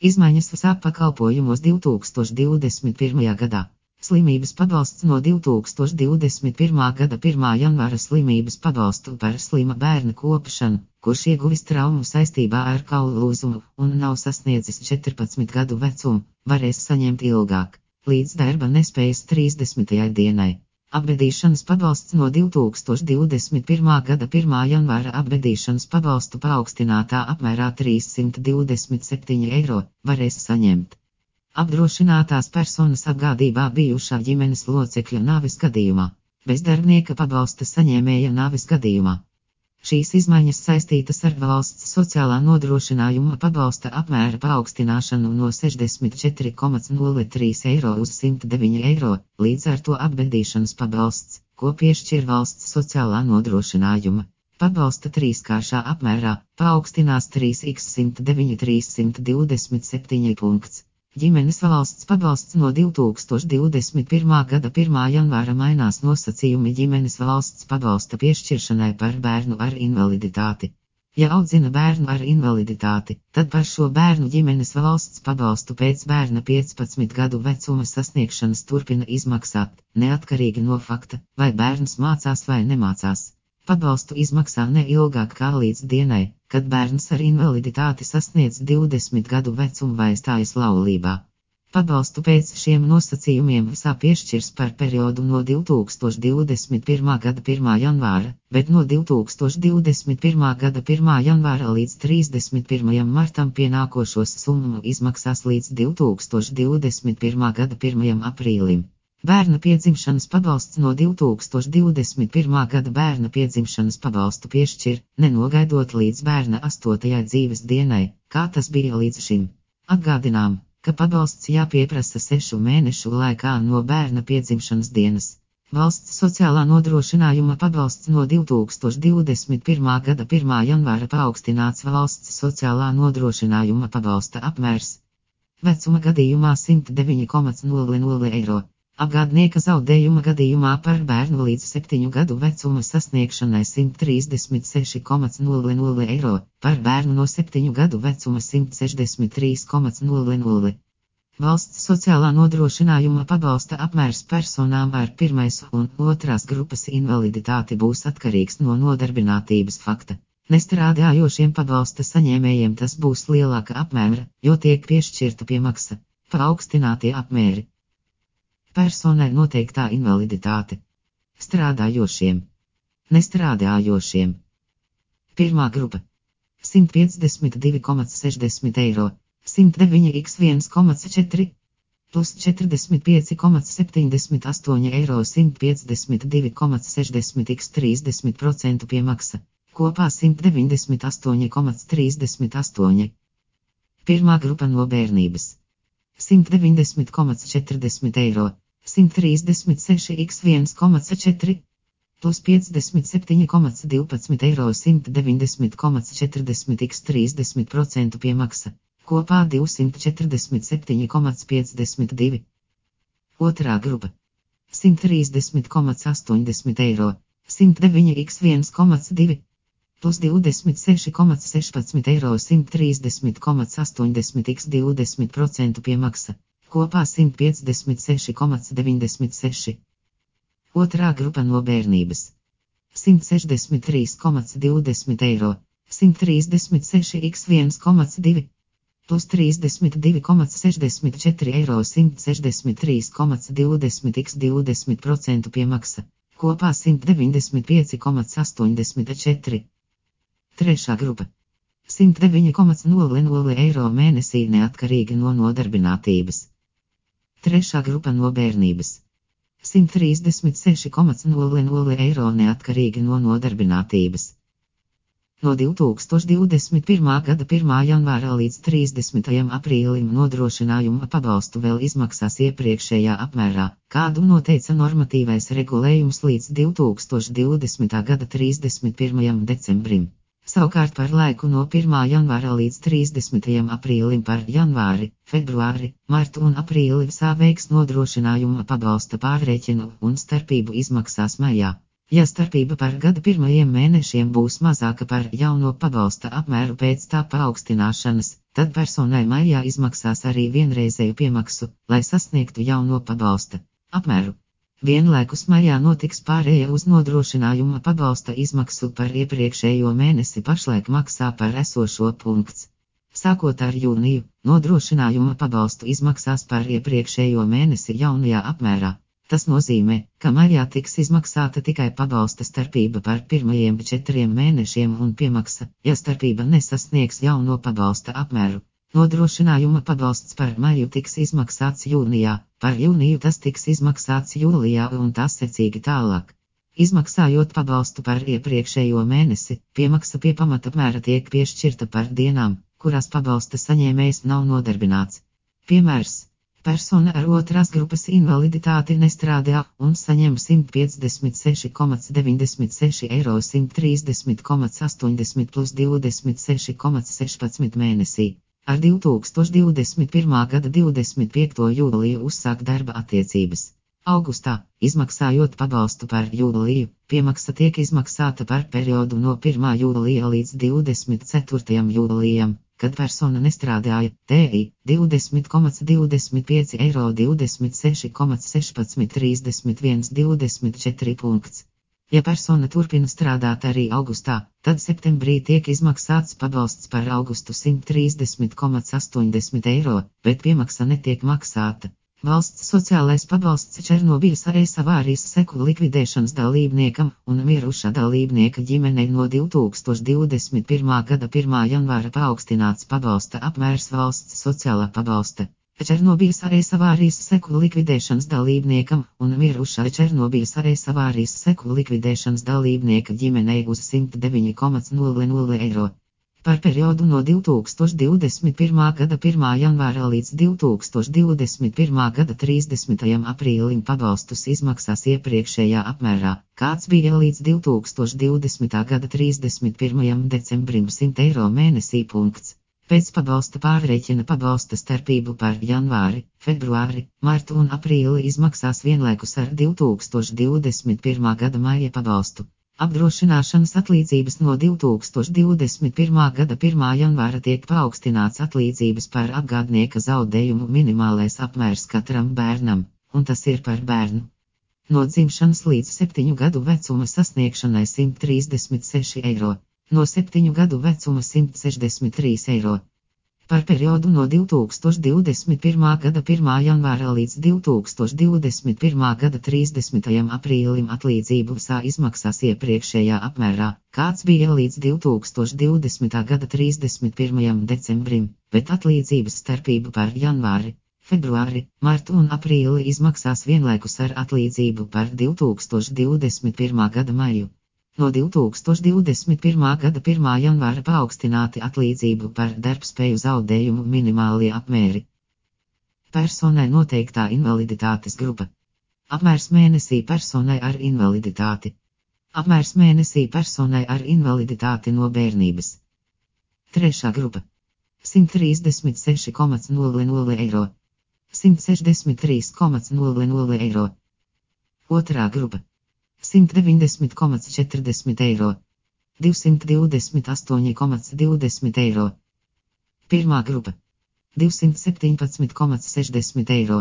Izmaiņas SAP pakalpojumos 2021. gadā. Slimības pabalsts no 2021. gada 1. janvāra slimības pabalstu par slima bērna kopšanu, kurš ieguvis traumu saistībā ar kaulu lūzumu un nav sasniedzis 14 gadu vecumu, varēs saņemt ilgāk, līdz darba nespējas 30. dienai. Apbedīšanas pabalsts no 2021. gada 1. janvāra apbedīšanas pabalstu paaugstinātā apmērā 327 eiro varēs saņemt. Apdrošinātās personas apgādībā bijušā ģimenes locekļa nāves gadījumā, bezdarbnieka pabalsta saņēmēja nāves gadījumā. Šīs izmaiņas saistītas ar valsts sociālā nodrošinājuma pabalsta apmēra paaugstināšanu no 64,03 eiro uz 109 eiro, līdz ar to apbedīšanas pabalsts, ko piešķir valsts sociālā nodrošinājuma pabalsta trīskāršā apmērā, paaugstinās 3x 109 327 punkts. Ģimenes valsts pabalsts no 2021. gada 1. janvāra mainās nosacījumi ģimenes valsts pabalsta piešķiršanai par bērnu ar invaliditāti. Ja audzina bērnu ar invaliditāti, tad par šo bērnu ģimenes valsts pabalstu pēc bērna 15 gadu vecuma sasniegšanas turpina izmaksāt, neatkarīgi no fakta, vai bērns mācās vai nemācās. Pabalstu izmaksā ne ilgāk kā līdz dienai, kad bērns ar invaliditāti sasniedz 20 gadu vecumu vai stājas laulībā. Pabalstu pēc šiem nosacījumiem SAP piešķirs par periodu no 2021. gada 1. janvāra, bet no 2021. gada 1. janvāra līdz 31. martam pienākošos summu izmaksās līdz 2021. gada 1. aprīlim. Bērna piedzimšanas pabalsts no 2021. gada bērna piedzimšanas pabalstu piešķir, nenogaidot līdz bērna 8. dzīves dienai, kā tas bija līdz šim. Atgādinām, ka pabalsts jāpieprasa 6 mēnešu laikā no bērna piedzimšanas dienas. Valsts sociālā nodrošinājuma pabalsts no 2021. gada 1. janvāra paaugstināts valsts sociālā nodrošinājuma pabalsta apmērs. Vecuma gadījumā 109,00 eiro. Apgādnieka zaudējuma gadījumā par bērnu līdz 7 gadu vecuma sasniegšanai 136,00 eiro, par bērnu no 7 gadu vecuma 163,00. Valsts sociālā nodrošinājuma pabalsta apmērs personām ar 1. un 2. grupas invaliditāti būs atkarīgs no nodarbinātības fakta. Nestrādājošiem pabalsta saņēmējiem tas būs lielāka apmēra, jo tiek piešķirta piemaksa, paaugstinātie apmēri. Personai noteiktā invaliditāte. Strādājošiem. Nestrādājošiem. Pirmā grupa. 152,60 eiro. 109x1,4 plus 45,78 eiro 152,60x 30% piemaksa. Kopā 198,38. Pirmā grupa no bērnības. 190,40 eiro. 136x1,4 plus 57,12 eiro 190,40x 30% piemaksa. Kopā 247,52. Otrā grupa. 130,80 eiro. 109x1,2 plus 26,16 eiro 130,80x 20% piemaksa. Kopā 156,96. Otrā grupa no bērnības. 163,20 eiro. 136x1,2 plus 32,64 eiro 163,20x 20% piemaksa. Kopā 195,84. Trešā grupa. 109,00 eiro mēnesī neatkarīgi no nodarbinātības. Trešā grupa no bērnības. 136,00 eiro neatkarīgi no nodarbinātības. No 2021. gada 1. janvāra līdz 30. aprīlim nodrošinājuma pabalstu vēl izmaksās iepriekšējā apmērā, kādu noteica normatīvais regulējums līdz 2020. gada 31. decembrim. Savukārt par laiku no 1. janvāra līdz 30. aprīlim par janvāri, februāri, martu un aprīli veiks nodrošinājuma pabalsta pārrēķinu un starpību izmaksās maijā. Ja starpība par gada pirmajiem mēnešiem būs mazāka par jauno pabalsta apmēru pēc tā paaugstināšanas, tad personai maijā izmaksās arī vienreizēju piemaksu, lai sasniegtu jauno pabalsta apmēru. Vienlaikus maijā notiks pārēja uz nodrošinājuma pabalsta izmaksu par iepriekšējo mēnesi pašlaik maksā par esošo punkts. Sākot ar jūniju, nodrošinājuma pabalstu izmaksās par iepriekšējo mēnesi jaunajā apmērā. Tas nozīmē, ka maijā tiks izmaksāta tikai pabalsta starpība par pirmajiem 4 mēnešiem un piemaksa, ja starpība nesasniegs jauno pabalsta apmēru. Nodrošinājuma pabalsts par maiju tiks izmaksāts jūnijā, par jūniju tas tiks izmaksāts jūlijā un tā secīgi tālāk. Izmaksājot pabalstu par iepriekšējo mēnesi, piemaksa pie pamatapmēra tiek piešķirta par dienām, kurās pabalsta saņēmējs nav nodarbināts. Piemērs. Persona ar otrās grupas invaliditāti nestrādā un saņem 156,96 eiro 130,80 plus 26,16 mēnesī. Ar 2021. gada 25. jūliju uzsāk darba attiecības. Augustā, izmaksājot pabalstu par jūliju, piemaksa tiek izmaksāta par periodu no 1. jūlija līdz 24. jūlijam. Kad persona nestrādāja, TI 20,25 eiro 26,16 31 24 punkts. Ja persona turpina strādāt arī augustā, tad septembrī tiek izmaksāts pabalsts par augustu 130,80 eiro, bet piemaksa netiek maksāta. Valsts sociālais pabalsts Černobiļas AES avārijas seku likvidēšanas dalībniekam un mirušā dalībnieka ģimenei no 2021. gada 1. janvāra paaugstināts pabalsta apmērs valsts sociālā pabalsta. Černobiļas AES avārijas seku likvidēšanas dalībniekam un mirušā Černobiļas AES avārijas seku likvidēšanas dalībnieka ģimenei uz 109,00 eiro. Par periodu no 2021. gada 1. janvāra līdz 2021. gada 30. aprīlim pabalstus izmaksās iepriekšējā apmērā, kāds bija līdz 2020. gada 31. decembrim 100 eiro mēnesī punkts. Pēc pabalsta pārreķina pabalsta starpību par janvāri, februāri, martu un aprīli izmaksās vienlaikus ar 2021. gada maija pabalstu. Apdrošināšanas atlīdzības no 2021. gada 1. janvāra tiek paaugstināts atlīdzības par apgādnieka zaudējumu minimālais apmērs katram bērnam, un tas ir par bērnu. No dzimšanas līdz 7 gadu vecuma sasniegšanai 136 eiro, no 7 gadu vecuma 163 eiro. Par periodu no 2021. gada 1. janvāra līdz 2021. gada 30. aprīlim atlīdzību izmaksās iepriekšējā apmērā, kāds bija līdz 2020. gada 31. decembrim, bet atlīdzības starpību par janvāri, februāri, martu un aprīli izmaksās vienlaikus ar atlīdzību par 2021. gada maiju. No 2021. gada 1. janvāra paaugstināti atlīdzību par darbspēju zaudējumu minimālie apmēri. Personai noteiktā invaliditātes grupa. Apmērs mēnesī personai ar invaliditāti. Apmērs mēnesī personai ar invaliditāti no bērnības. Trešā grupa. 136,00 eiro. 163,00 eiro. Otrā grupa. 190,40 eiro, 228,20 eiro. Pirmā grupa. 217,60 eiro,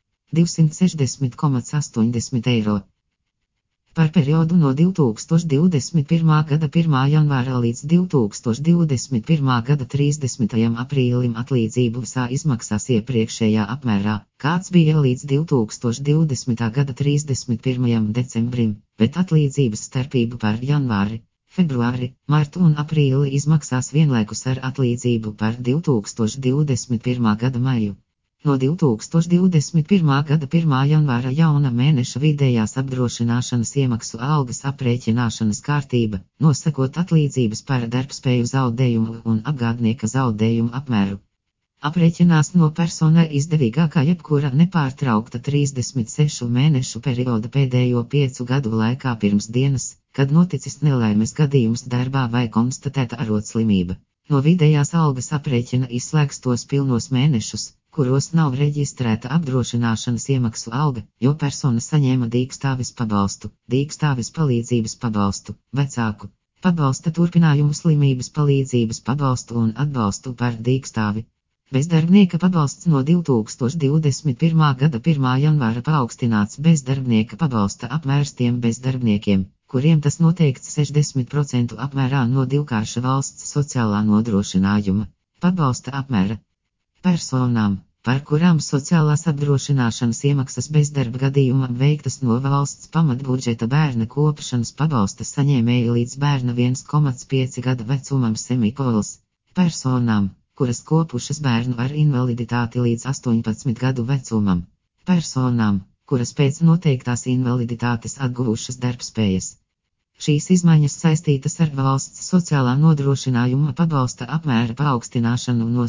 260,80 eiro. Par periodu no 2021. gada 1. janvāra līdz 2021. gada 30. aprīlim atlīdzību izmaksās iepriekšējā apmērā, kāds bija līdz 2020. gada 31. decembrim, bet atlīdzības starpību par janvāri, februāri, martu un aprīli izmaksās vienlaikus ar atlīdzību par 2021. gada maiju. No 2021. gada 1. janvāra jauna mēneša vidējās apdrošināšanas iemaksu algas aprēķināšanas kārtība, nosakot atlīdzības par darbspēju zaudējumu un apgādnieka zaudējumu apmēru. Aprēķinās no personai izdevīgākā jebkura nepārtraukta 36 mēnešu perioda pēdējo 5 gadu laikā pirms dienas, kad noticis nelaimes gadījums darbā vai konstatēta arodslimība. No vidējās algas aprēķina izslēgs tos pilnos mēnešus, kuros nav reģistrēta apdrošināšanas iemaksu alga, jo persona saņēma dīkstāves pabalstu, dīkstāves palīdzības pabalstu, vecāku, pabalsta turpinājumu, slimības palīdzības pabalstu un atbalstu par dīkstāvi. Bezdarbnieka pabalsts no 2021. gada 1. janvāra paaugstināts. Bezdarbnieka pabalsta apmērs tiem bezdarbniekiem, kuriem tas noteikts 60% apmērā no divkārša valsts sociālā nodrošinājuma pabalsta apmēra. Personām, par kurām sociālās apdrošināšanas iemaksas bezdarba gadījumam veiktas no valsts pamatbudžeta, bērna kopšanas pabalsta saņēmēji līdz bērna 1,5 gada vecumam semikols. Personām, kuras kopušas bērnu ar invaliditāti līdz 18 gadu vecumam. Personām, kuras pēc noteiktās invaliditātes atguvušas darbspējas. Šīs izmaiņas saistītas ar valsts sociālā nodrošinājuma pabalsta apmēra paaugstināšanu no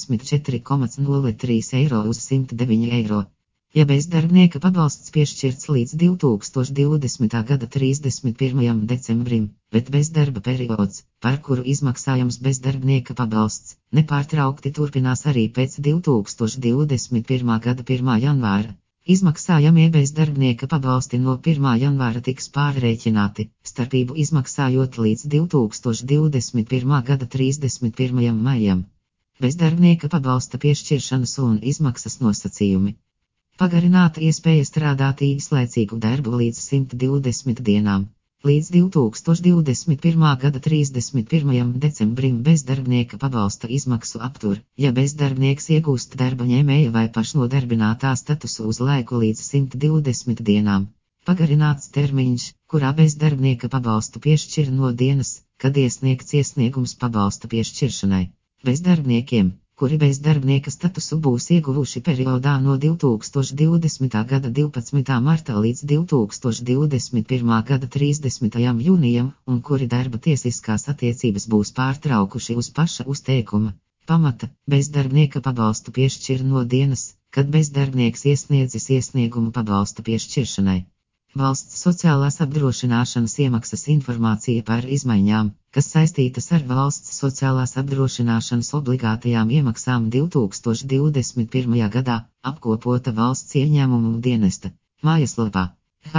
64,03 eiro uz 109 eiro. Ja bezdarbnieka pabalsts piešķirts līdz 2020. gada 31. decembrim, bet bezdarba periods, par kuru izmaksājams bezdarbnieka pabalsts, nepārtraukti turpinās arī pēc 2021. gada 1. janvāra. Izmaksājamie bezdarbnieka pabalsti no 1. janvāra tiks pārrēķināti, starpību izmaksājot līdz 2021. gada 31. maijam. Bezdarbnieka pabalsta piešķiršanas un izmaksas nosacījumi. Pagarināta iespēja strādāt īslaicīgu darbu līdz 120 dienām. Līdz 2021. gada 31. decembrim bezdarbnieka pabalsta izmaksu aptur, ja bezdarbnieks iegūst darba ņēmēja vai pašnodarbinātā statusu uz laiku līdz 120 dienām. Pagarināts termiņš, kurā bezdarbnieka pabalstu piešķir no dienas, kad iesniegts iesniegums pabalsta piešķiršanai. Bezdarbniekiem, kuri bezdarbnieka statusu būs ieguvuši periodā no 2020. gada 12. marta līdz 2021. gada 30. jūnijam un kuri darba tiesiskās attiecības būs pārtraukuši uz paša uzteikuma pamata, bezdarbnieka pabalstu piešķir no dienas, kad bezdarbnieks iesniedzis iesniegumu pabalsta piešķiršanai. Valsts sociālās apdrošināšanas iemaksas informācija par izmaiņām, kas saistītas ar valsts sociālās apdrošināšanas obligātajām iemaksām 2021. gadā, apkopota valsts ieņēmumu dienesta mājaslapā.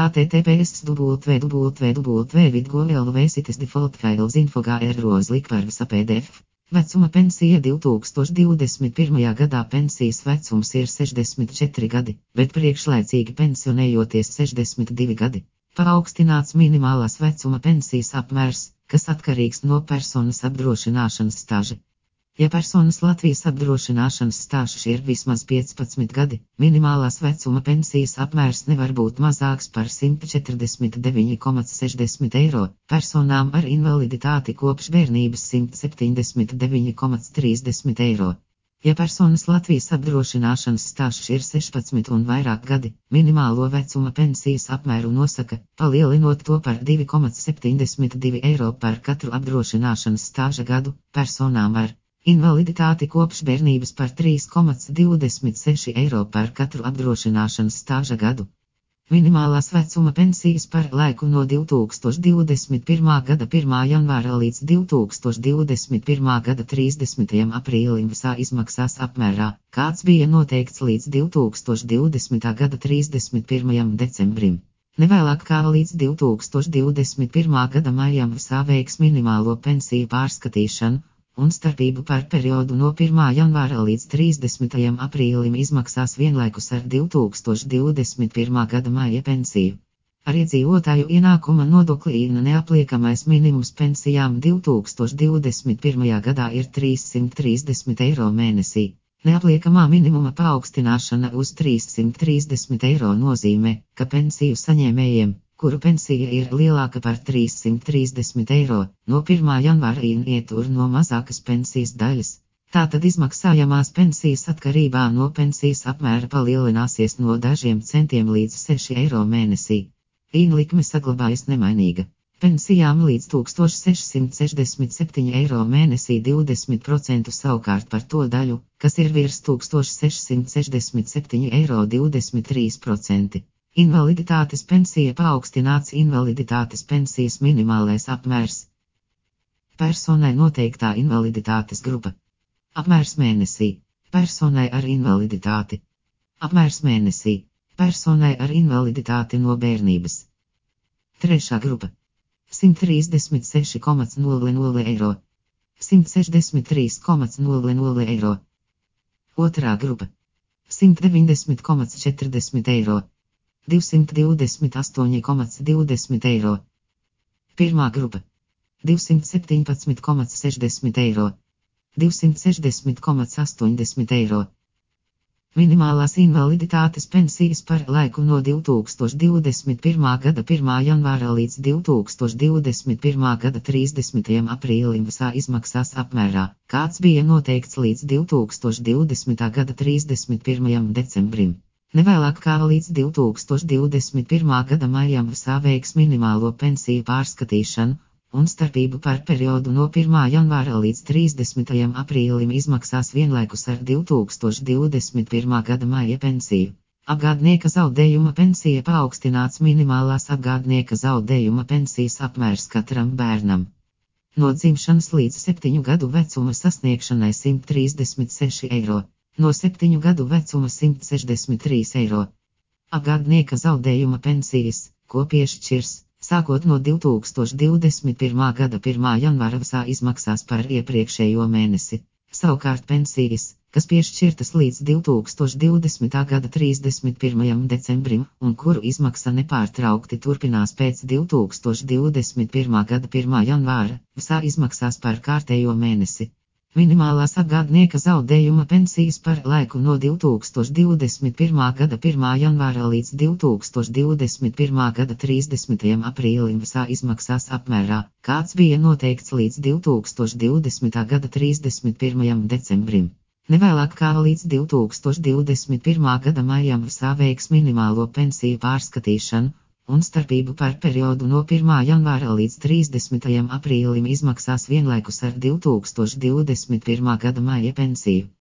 https://www.vidgo.lv/default-files-info.gr/likvarvisa Vecuma pensija 2021. gadā pensijas vecums ir 64 gadi, bet priekšlaicīgi pensionējoties 62 gadi. Paaugstināts minimālās vecuma pensijas apmērs, kas atkarīgs no personas apdrošināšanas stāža. Ja personas Latvijas apdrošināšanas stāžs ir vismaz 15 gadi, minimālās vecuma pensijas apmērs nevar būt mazāks par 149,60 eiro, personām ar invaliditāti kopš bērnības 179,30 eiro. Ja personas Latvijas apdrošināšanas stāžs ir 16 un vairāk gadi, minimālo vecuma pensijas apmēru nosaka, palielinot to par 2,72 eiro par katru apdrošināšanas stāža gadu, personām ar invaliditāti kopš bērnības par 3,26 eiro par katru apdrošināšanas stāža gadu. Minimālās vecuma pensijas par laiku no 2021. gada 1. janvāra līdz 2021. gada 30. aprīlim visā izmaksās apmērā, kāds bija noteikts līdz 2020. gada 31. decembrim. Nevēlāk kā līdz 2021. gada maijam visā veiks minimālo pensiju pārskatīšanu, un starpību par periodu no 1. janvāra līdz 30. aprīlim izmaksās vienlaikus ar 2021. gada maija pensiju. Ar iedzīvotāju ienākuma nodokli neapliekamais minimums pensijām 2021. gadā ir 330 eiro mēnesī. Neapliekamā minimuma paaugstināšana uz 330 eiro nozīmē, ka pensiju saņēmējiem, kuru pensija ir lielāka par 330 eiro, no 1. janvāra ietur no mazākas pensijas daļas. Tātad izmaksājamās pensijas atkarībā no pensijas apmēra palielināsies no dažiem centiem līdz 6 eiro mēnesī. Likme saglabājas nemainīga. Pensijām līdz 1667 eiro mēnesī 20% savukārt par to daļu, kas ir virs 1667 eiro 23%. Invaliditātes pensija paaugstināts. Invaliditātes pensijas minimālais apmērs. Personai noteiktā invaliditātes grupa. Apmērs mēnesī. Personai ar invaliditāti. Apmērs mēnesī. Personai ar invaliditāti no bērnības. Trešā grupa. 136,00 eiro, 163,00 eiro. Otrā grupa 190,40 eiro, 228,20 eiro. Pirmā grupa 217,60 eiro, 260,80 eiro. Minimālās invaliditātes pensijas par laiku no 2021. gada 1. janvāra līdz 2021. gada 30. aprīlim visā izmaksās apmērā, kāds bija noteikts līdz 2020. gada 31. decembrim. Nevēlāk kā līdz 2021. gada maijam visā veiks minimālo pensiju pārskatīšanu, un starpību par periodu no 1. janvāra līdz 30. aprīlim izmaksās vienlaikus ar 2021. gada maija pensiju. Apgādnieka zaudējuma pensija paaugstināts minimālās apgādnieka zaudējuma pensijas apmērs katram bērnam. No dzimšanas līdz 7 gadu vecuma sasniegšanai 136 eiro, no 7 gadu vecuma 163 eiro. Apgādnieka zaudējuma pensijas, ko piešķirs sākot no 2021. gada 1. janvāra visā izmaksās par iepriekšējo mēnesi. Savukārt pensijas, kas piešķirtas līdz 2020. gada 31. decembrim, un kuru izmaksa nepārtraukti turpinās pēc 2021. gada 1. janvāra, visā izmaksās par kārtējo mēnesi. Minimālās apgādnieka zaudējuma pensijas par laiku no 2021. gada 1. janvāra līdz 2021. gada 30. aprīlim visā izmaksās apmērā, kāds bija noteikts līdz 2020. gada 31. decembrim. Nevēlāk kā līdz 2021. gada maijam visā veiks minimālo pensiju pārskatīšanu, un starpību par periodu no 1. janvāra līdz 30. aprīlim izmaksās vienlaikus ar 2021. gada maija pensiju.